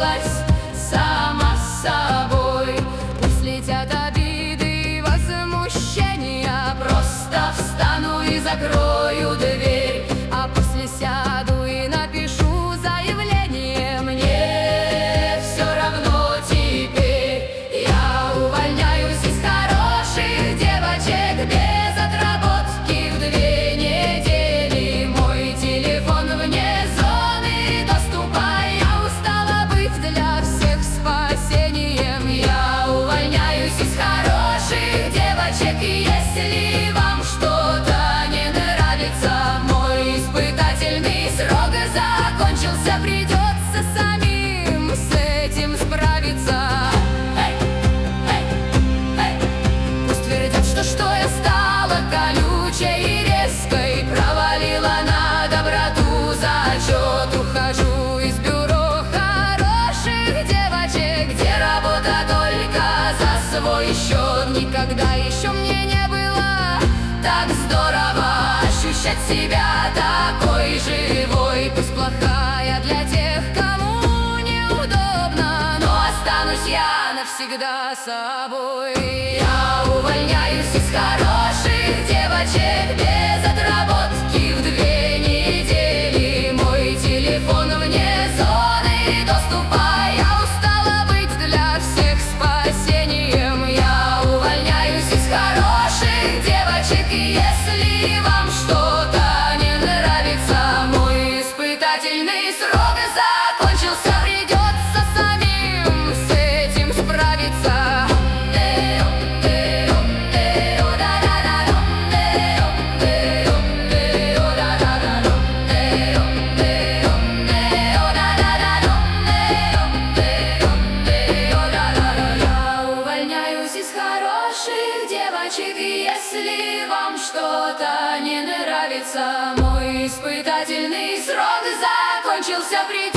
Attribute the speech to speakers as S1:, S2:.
S1: справилась сама с собой. Пусть летят обиды и возмущения, просто встану и закрою дверь, а после сяду и напишу заявление. Мне все равно теперь, я увольняюсь из хороших девочек без отработки в 2 недели. Мой телефон вне зоны доступа, я устала быть для всех спасением. Я увольняюсь из хороших девочек, если вам что-то не нравится. Мой испытательный срок закончился, придется самим с этим справиться. Пусть твердят, что я стала колючей и резкой, провалила на доброту зачет. Ухожу из бюро хороших девочек, где работа только за свой счет. Никогда еще мне не было так здорово ощущать себя такой живой. Пусть плохая для тех, кому неудобно, но останусь я навсегда собой. Я увольняюсь из хороших девочек без отработки в 2 недели. Мой телефон вне зоны доступа, я устала быть для всех спасением. Я увольняюсь из хороших девочек, если вам что-то не нравится. Мой испытательный срок закончился, придется самим с этим справиться. Я увольняюсь из хороших девочек, если вам что-то не нравится. Мой испытательный срок закончился,